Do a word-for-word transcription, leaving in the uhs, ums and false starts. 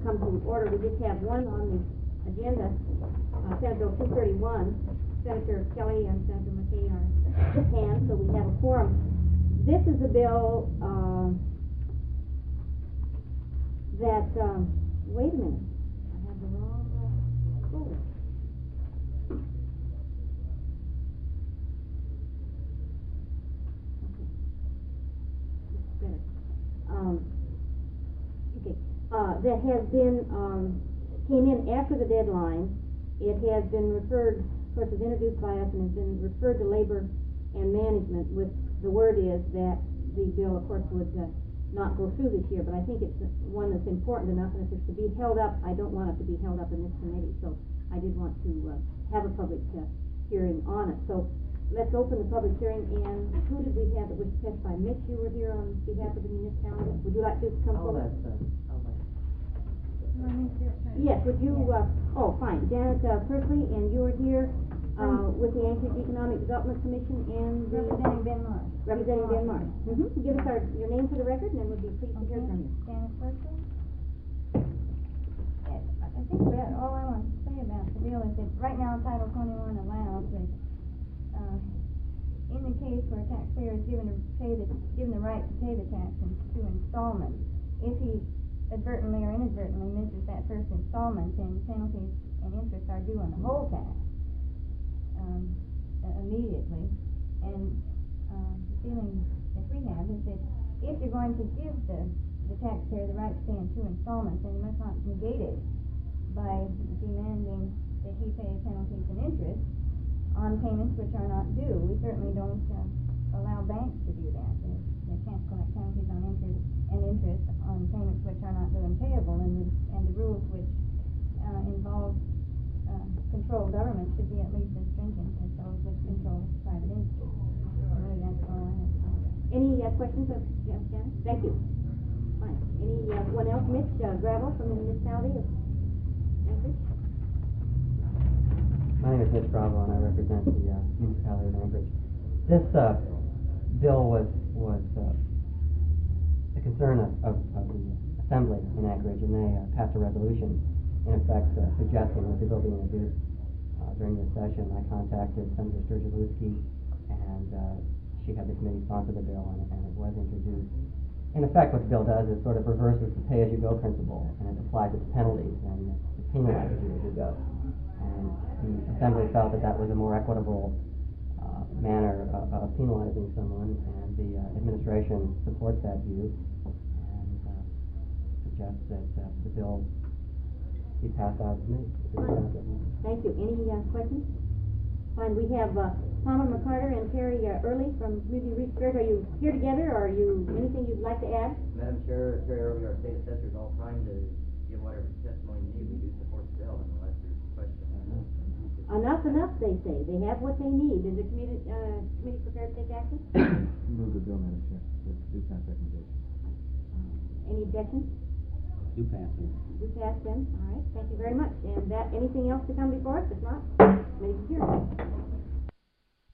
come to order. We just have one on the agenda, uh, Senate Bill two thirty-one. Senator Kelly and Senator McKay are hands, so we have a quorum. This is a bill uh, that, um, wait a minute, I have the wrong uh, folder. Okay, this is better. Um, okay, uh, that has been, um, came in after the deadline. It has been referred, of course, was introduced by us and has been referred to Labor and Management with, the word is that the bill, of course, would uh, not go through this year, but I think it's one that's important enough, and if it's to be held up, I don't want it to be held up in this committee, so I did want to uh, have a public uh, hearing on it. So let's open the public hearing, and who did we have that was testified? Mitch, you were here on behalf of the municipality. Would you like to come I'll forward? let, uh, I'll let. Yes, would you, uh, oh, fine, Janet uh, Persley, and you were here uh, with the Anchorage Economic Development Commission and the... Representing Ben Marsh. Representing Ben Marsh. Mm-hmm. Give us our, your name for the record, and then we'll be pleased to hear from you. Janet Persley. I think that all I want to say about the bill is that right now Title twenty-one allows that uh, in the case where a taxpayer is given to pay the given the right to pay the tax in two installments, if he advertently or inadvertently misses that first installment, then penalties and interest are due on the whole tax um, uh, immediately. And uh, the feeling that we have is that if you're going to give the, the taxpayer the right to pay in two installments, then you must not negate it by demanding that he pay penalties and interest on payments which are not due. We certainly don't uh, allow banks to do that. They, they can't collect penalties on interest and interest on payments which are not due and payable, and the, and the rules which uh, involve uh, control government should be at least as stringent as those which control private industry. So really that's all I have to say. Any uh, questions of Janet? Thank you. Fine. Anyone uh, else? Mitch uh, Gravel from the municipality of Anchorage. My name is Mitch Bravo, and I represent the uh, municipality of Anchorage. This uh, bill was was uh, the concern of, of, of the Assembly in Anchorage, and they uh, passed a resolution, in effect, uh, suggesting that the bill be introduced uh, during this session. I contacted Senator Sturgielewski, and uh, she had the committee sponsor the bill, and, and it was introduced. In effect, what the bill does is sort of reverses the pay-as-you-go principle, and it applies it to penalties, and it penalizes you as you go. And the Assembly felt that that was a more equitable uh, manner of, of penalizing someone, and the uh, administration supports that view and uh, suggests that uh, the bill be passed out of committee. Thank you. Any uh, questions? Fine. We have uh, Palmer McCarter and Terry uh, Early from Community Research. Are you here together, or are you anything you'd like to add? Madam Chair, Terry Early, our state assessor, is all trying to give whatever testimony you need. We do support the bill, unless there's a question. Enough, enough, they say. They have what they need. Is the committee, uh, committee prepared to take action? Move the bill, Madam Chair, with due pass recommendation. Any objections? Due pass, sir. Do pass then. All right. Thank you very much. And that, anything else to come before us? If not, committee adjourned.